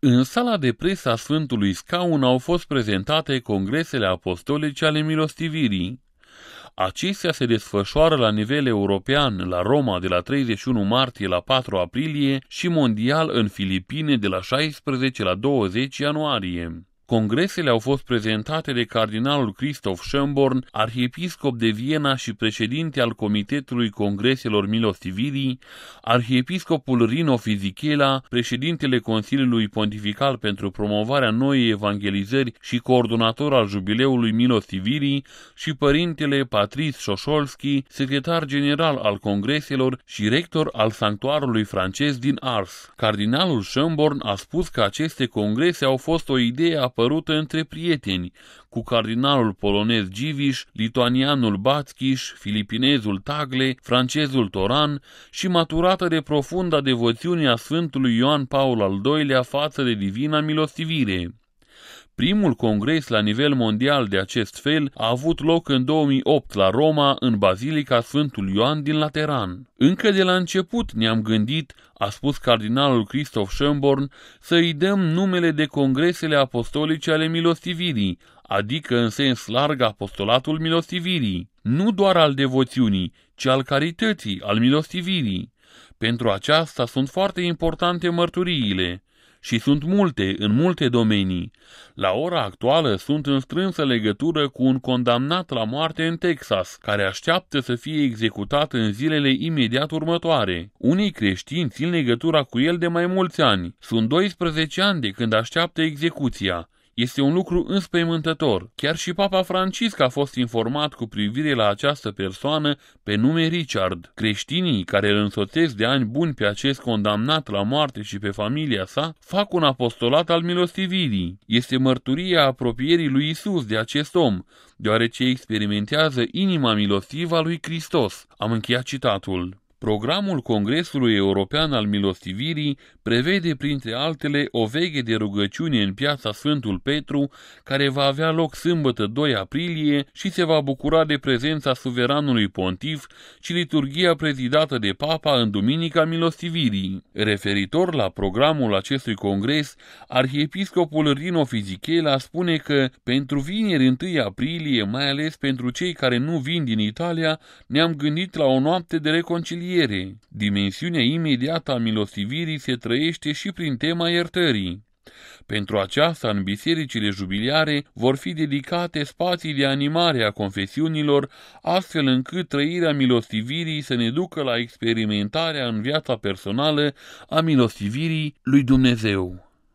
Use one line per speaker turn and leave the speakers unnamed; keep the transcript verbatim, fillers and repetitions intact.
În sala de presă a Sfântului Scaun au fost prezentate congresele apostolice ale milostivirii. Acestea se desfășoară la nivel european la Roma de la treizeci și unu martie la patru aprilie și mondial în Filipine de la șaisprezece la douăzeci ianuarie. Congresele au fost prezentate de cardinalul Christoph Schönborn, arhiepiscop de Viena și președinte al Comitetului Congreselor Milostivirii, arhiepiscopul Rino Fisichella, președintele Consiliului Pontifical pentru promovarea noii evangelizări și coordonator al Jubileului Milostivirii și părintele Patrice Șoșolski, secretar general al Congreselor și rector al sanctuarului francez din Ars. Cardinalul Schönborn a spus că aceste congrese au fost o idee apărută între prieteni, cu cardinalul polonez Dziwisz, lituanianul Backis, filipinezul Tagle, francezul Toran și maturată de profunda devoțiune a Sfântului Ioan Paul al doilea față de divina milostivire. Primul congres la nivel mondial de acest fel a avut loc în două mii opt la Roma, în Bazilica Sfântul Ioan din Lateran. Încă de la început ne-am gândit, a spus cardinalul Christoph Schönborn, să îi dăm numele de congresele apostolice ale milostivirii, adică în sens larg apostolatul milostivirii, nu doar al devoțiunii, ci al carității, al milostivirii. Pentru aceasta sunt foarte importante mărturiile. Și sunt multe, în multe domenii. La ora actuală sunt în strânsă legătură cu un condamnat la moarte în Texas, care așteaptă să fie executat în zilele imediat următoare. Unii creștini țin legătura cu el de mai mulți ani. Sunt doisprezece ani de când așteaptă execuția. Este un lucru înspăimântător. Chiar și Papa Francisc a fost informat cu privire la această persoană pe nume Richard. Creștinii care îl însoțesc de ani buni pe acest condamnat la moarte și pe familia sa fac un apostolat al milostivirii. Este mărturia apropierii lui Isus de acest om, deoarece experimentează inima milostivă a lui Hristos. Am încheiat citatul. Programul Congresului European al Milostivirii prevede, printre altele, o veghe de rugăciune în piața Sfântul Petru, care va avea loc sâmbătă doi aprilie și se va bucura de prezența suveranului pontif și liturghia prezidată de Papa în Duminica Milostivirii. Referitor la programul acestui congres, arhiepiscopul Rino Fisichella spune că pentru vineri întâi aprilie, mai ales pentru cei care nu vin din Italia, ne-am gândit la o noapte de reconciliere. Dimensiunea imediată a milostivirii se trăiește și prin tema iertării. Pentru aceasta, în bisericile jubiliare vor fi dedicate spații de animare a confesiunilor, astfel încât trăirea milostivirii să ne ducă la experimentarea în viața personală a milostivirii lui Dumnezeu.